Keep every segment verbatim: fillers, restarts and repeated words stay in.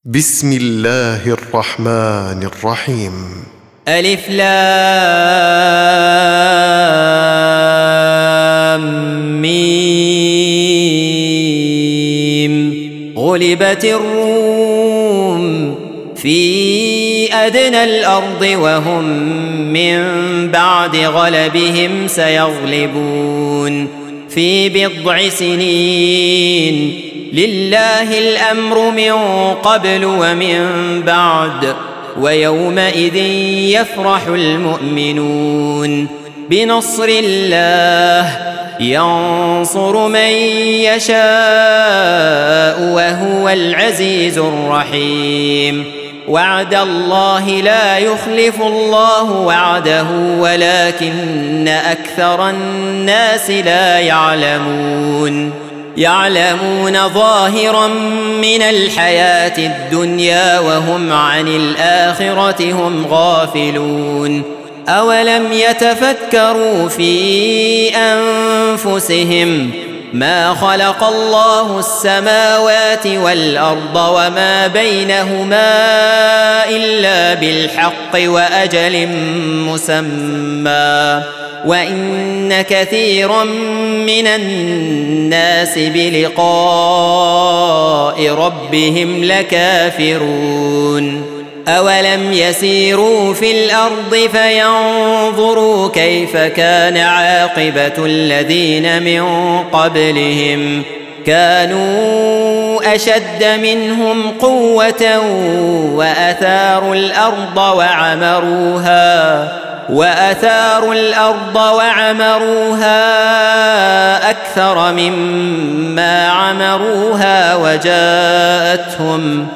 بسم الله الرحمن الرحيم. ألف لام ميم. غلبت الروم في أدنى الأرض وهم من بعد غلبهم سيغلبون في بضع سنين. لله الأمر من قبل ومن بعد ويومئذ يفرح المؤمنون بنصر الله ينصر من يشاء وهو العزيز الرحيم. وعد الله لا يخلف الله وعده ولكن أكثر الناس لا يعلمون. يعلمون ظاهرا من الحياة الدنيا وهم عن الآخرة هم غافلون. أولم يتفكروا في أنفسهم ما خلق الله السماوات والأرض وما بينهما إلا بالحق وأجل مسمى وإن كثيرا من الناس بلقاء ربهم لكافرون. أولم يسيروا في الأرض فينظروا كيف كان عاقبة الذين من قبلهم كانوا أشد منهم قوة وأثاروا الأرض وعمروها وأثاروا الأرض وعمروها أكثر مما عمروها وجاءتهم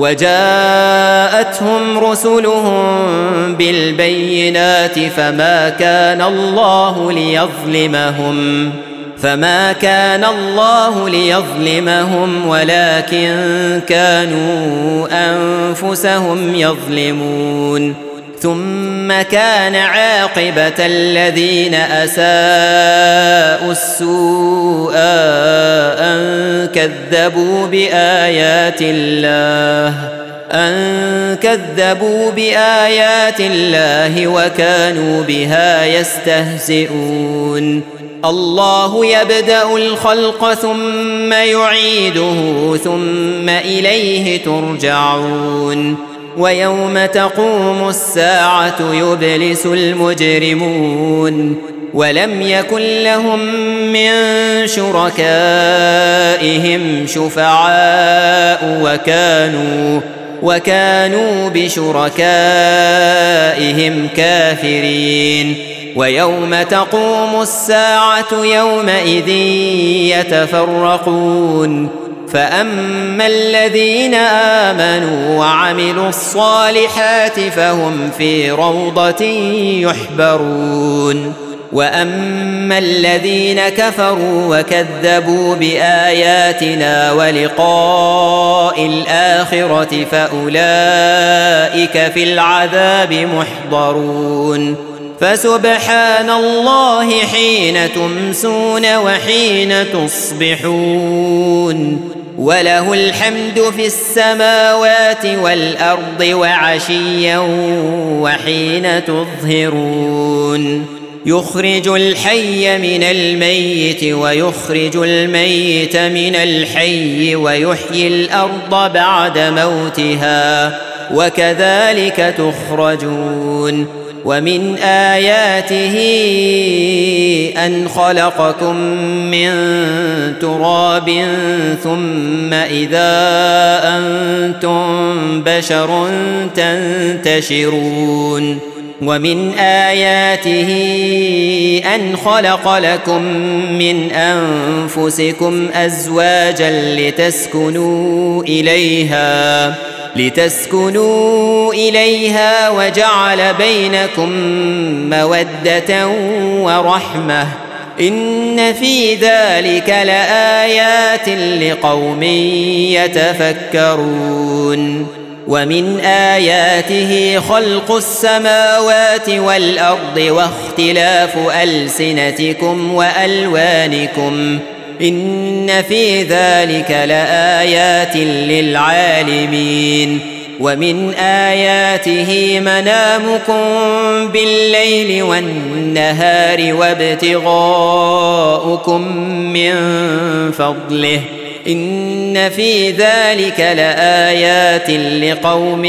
وجاءتهم رسلهم بالبينات فما كان الله ليظلمهم فما كان الله ليظلمهم ولكن كانوا أنفسهم يظلمون. ثم كان عاقبة الذين أساءوا السوء أن كذبوا بآيات الله أن كذبوا بآيات الله وكانوا بها يستهزئون. الله يبدأ الخلق ثم يعيده ثم إليه ترجعون. ويوم تقوم الساعة يبلس المجرمون ولم يكن لهم من شركائهم شفعاء وكانوا وكانوا بشركائهم كافرين. ويوم تقوم الساعة يومئذ يتفرقون فأما الذين آمنوا وعملوا الصالحات فهم في روضة يحبرون. وأما الذين كفروا وكذبوا بآياتنا ولقاء الآخرة فأولئك في العذاب محضرون. فسبحان الله حين تمسون وحين تصبحون وله الحمد في السماوات والأرض وعشيا وحين تظهرون. يخرج الحي من الميت ويخرج الميت من الحي ويحيي الأرض بعد موتها وكذلك تخرجون. ومن آياته أن خلقكم من تراب ثم إذا أنتم بشر تنتشرون. ومن آياته أن خلق لكم من أنفسكم أزواجا لتسكنوا إليها لتسكنوا إليها وجعل بينكم مودة ورحمة إن في ذلك لآيات لقوم يتفكرون. ومن آياته خلق السماوات والأرض واختلاف ألسنتكم وألوانكم إن في ذلك لآيات للعالمين ومن آياته منامكم بالليل والنهار وابتغاؤكم من فضله إن في ذلك لآيات لقوم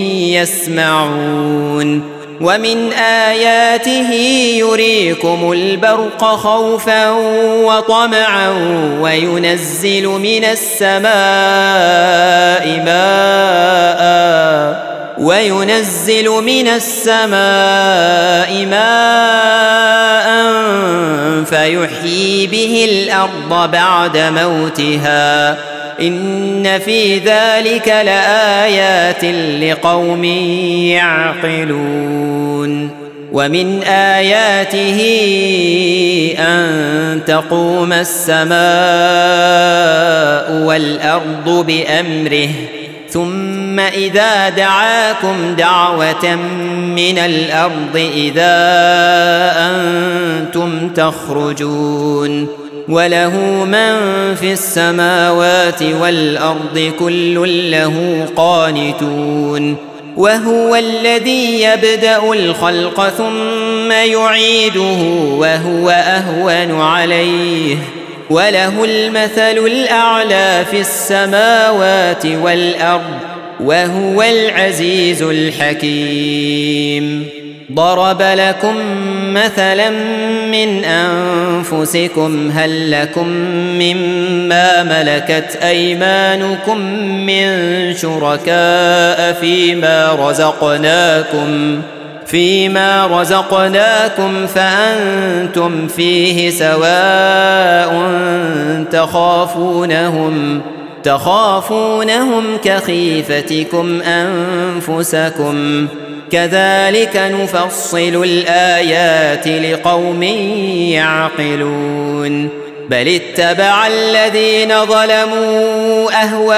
يسمعون ومن آياته يريكم البرق خوفا وطمعا وينزل من السماء ماء وينزل من السماء ماء فيحيي به الأرض بعد موتها إن في ذلك لآيات لقوم يعقلون ومن آياته أن تقوم السماء والأرض بأمره ثم إذا دعاكم دعوة من الأرض إذا أنتم تخرجون وله من في السماوات والأرض كل له قانتون وهو الذي يبدأ الخلق ثم يعيده وهو أهون عليه وله المثل الأعلى في السماوات والأرض وهو العزيز الحكيم ضرب لكم مثلا من أنفسكم هل لكم مما ملكت أيمانكم من شركاء فيما رزقناكم فيما رزقناكم فأنتم فيه سواء تخافونهم تخافونهم كخيفتكم أنفسكم كذلك نفصل الآيات لقوم يعقلون بل اتبع الذين ظلموا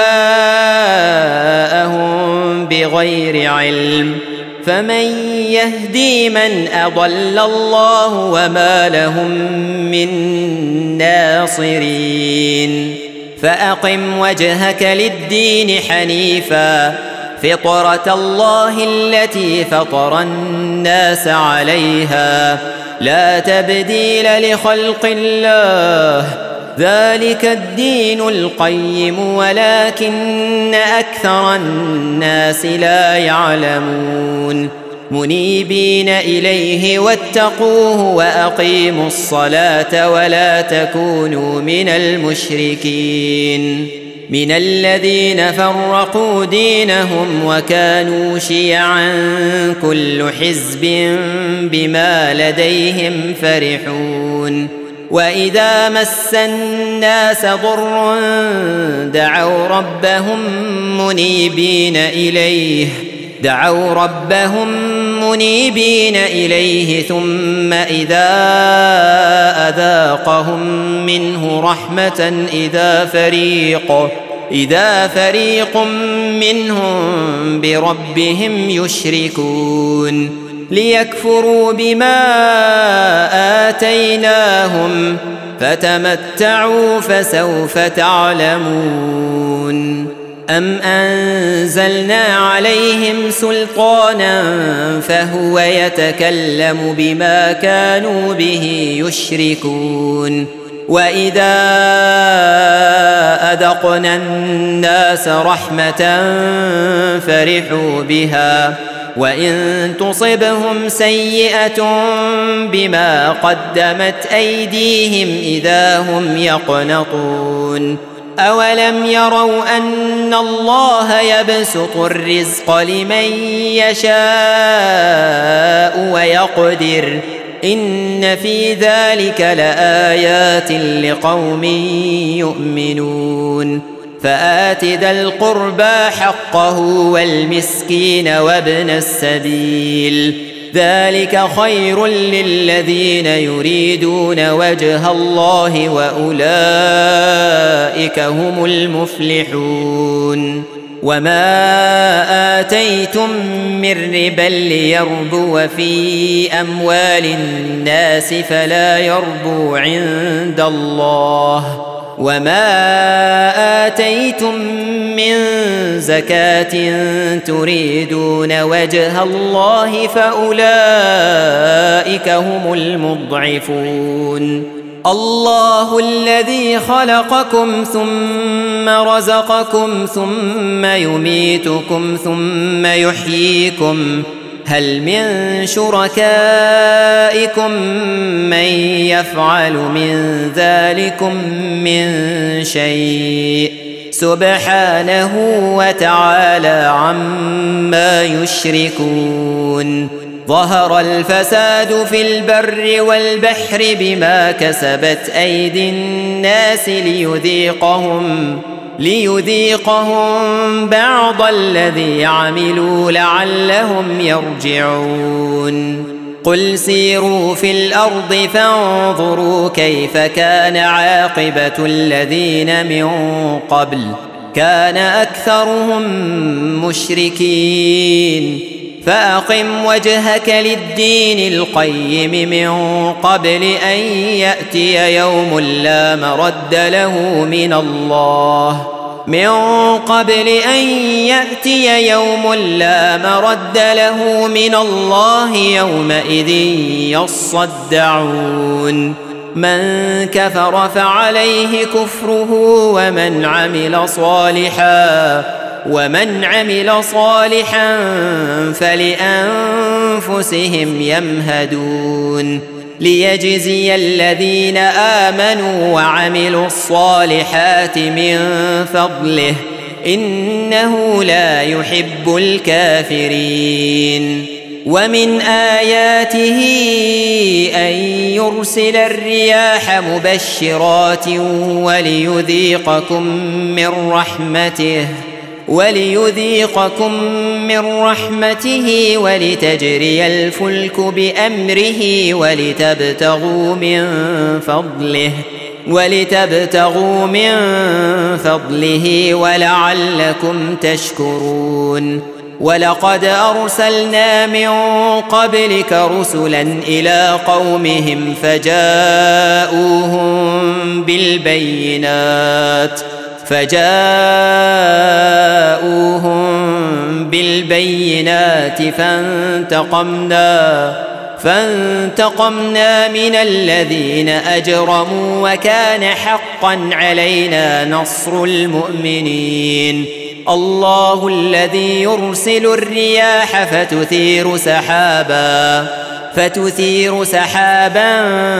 أهواءهم بغير علم فمن يهدي من أضل الله وما لهم من ناصرين فأقم وجهك للدين حنيفا فطرة الله التي فطر الناس عليها لا تبديل لخلق الله ذلك الدين القيم ولكن أكثر الناس لا يعلمون منيبين إليه واتقوه وأقيموا الصلاة ولا تكونوا من المشركين من الذين فرقوا دينهم وكانوا شيعا كل حزب بما لديهم فرحون وإذا مس الناس ضر دعوا ربهم منيبين إليه دعوا ربهم منيبين إليه ثم إذا أذاقهم منه رحمة إذا فريق إذا فريق منهم بربهم يشركون ليكفروا بما آتيناهم فتمتعوا فسوف تعلمون أم أنزلنا عليهم سلطانا فهو يتكلم بما كانوا به يشركون وإذا أذقنا الناس رحمة فرحوا بها وإن تصبهم سيئة بما قدمت أيديهم إذا هم يقنطون أولم يروا أن الله يبسط الرزق لمن يشاء ويقدر إن في ذلك لآيات لقوم يؤمنون فآت ذا القربى حقه والمسكين وابن السبيل ذلك خير للذين يريدون وجه الله وأولئك هم المفلحون وما آتيتم من ربا ليربو في أموال الناس فلا يربو عند الله وما آتيتم من زكاة تريدون وجه الله فأولئك هم المضعفون. الله الذي خلقكم ثم رزقكم ثم يميتكم ثم يحييكم هل من شركائكم من يفعل من ذلكم من شيء سبحانه وتعالى عما يشركون. ظهر الفساد في البر والبحر بما كسبت أيدي الناس ليذيقهم ليذيقهم بعض الذي عملوا لعلهم يرجعون. قل سيروا في الأرض فانظروا كيف كان عاقبة الذين من قبل كان أكثرهم مشركين. فأقم وجهك للدين القيم من قبل أن يأتي يوم لا مرد له من الله من قبل أن يأتي يوم لا مرد له من الله يومئذ يصدعون. من كفر فعليه كفره ومن عمل صالحا ومن عمل صالحا فلأنفسهم يمهدون. ليجزي الذين آمنوا وعملوا الصالحات من فضله إنه لا يحب الكافرين. ومن آياته أن يرسل الرياح مبشرات وليذيقكم من رحمته وليذيقكم من رحمته ولتجري الفلك بأمره ولتبتغوا من فضله ولتبتغوا من فضله ولعلكم تشكرون. ولقد أرسلنا من قبلك رسلا إلى قومهم فجاءوهم بالبينات فجاءوهم بالبينات فانتقمنا فانتقمنا من الذين أجرموا وكان حقا علينا نصر المؤمنين. الله الذي يرسل الرياح فتثير سحابا فتثير سحابا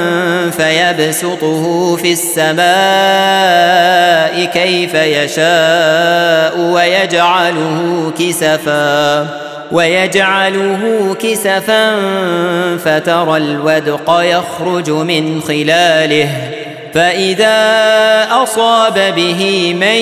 فيبسطه في السماء كيف يشاء ويجعله كسفا ويجعله كسفا فترى الودق يخرج من خلاله فإذا أصاب به من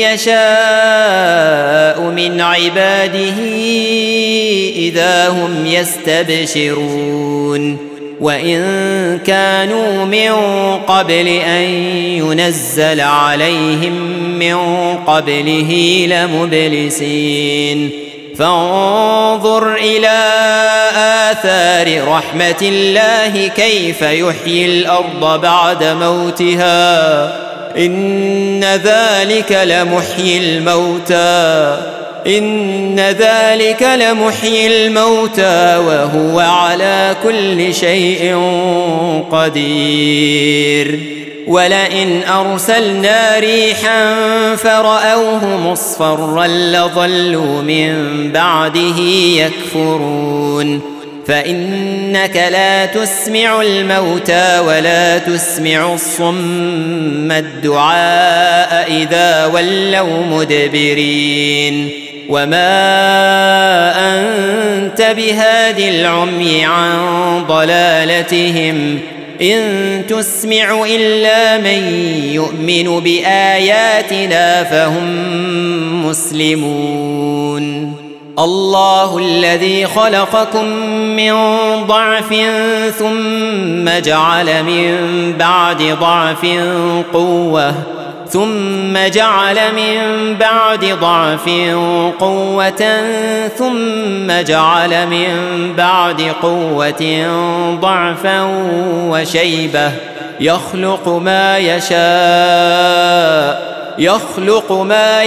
يشاء من عباده إذا هم يستبشرون. وإن كانوا من قبل أن ينزل عليهم من قبله لمبلسين. فانظر إلى آثار رحمة الله كيف يحيي الأرض بعد موتها إن ذلك لمحيي الموتى إن ذلك لمحيي الموتى وهو على كل شيء قدير. ولئن أرسلنا ريحا فرأوه مصفرا لظلوا من بعده يكفرون. فإنك لا تسمع الموتى ولا تسمع الصم الدعاء إذا ولوا مدبرين. وما أنت بهاد العمي عن ضلالتهم إن تسمع إلا من يؤمن بآياتنا فهم مسلمون. الله الذي خلقكم من ضعف ثم جعل من بعد ضعف قوة ثم جعل من بعد ضعف قوة ثم جعل من بعد قوة ضعفا وشيبة يخلق ما يشاء يخلق ما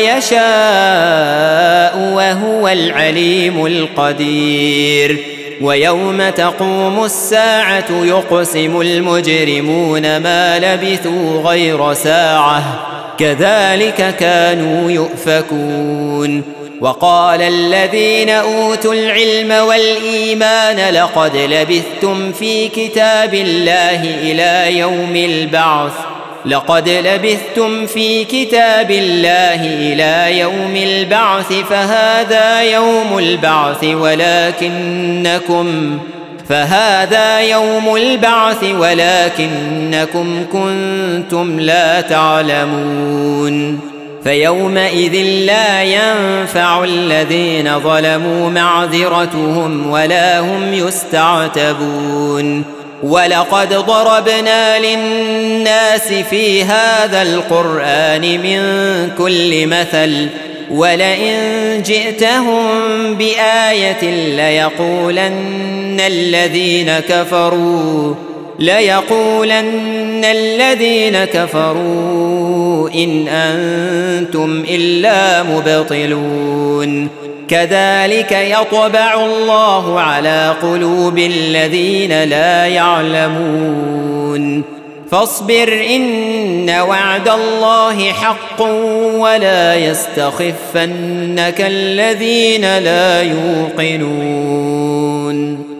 يشاء وهو العليم القدير ويوم تقوم الساعة يقسم المجرمون ما لبثوا غير ساعة كذلك كانوا يؤفكون وقال الذين أوتوا العلم والإيمان لقد لبثتم في كتاب الله إلى يوم البعث لقد لبثتم في كتاب الله إلى يوم البعث فهذا يوم البعث ولكنكم فهذا يوم البعث ولكنكم كنتم لا تعلمون فيومئذ لا ينفع الذين ظلموا معذرتهم ولا هم يستعتبون ولقد ضربنا للناس في هذا القرآن من كل مثل ولئن جئتهم بآية ليقولن الذين كفروا ليقولن الذين كفروا إن أنتم إلا مبطلون كذلك يطبع الله على قلوب الذين لا يعلمون فاصبر إن وعد الله حق ولا يستخفنك الذين لا يوقنون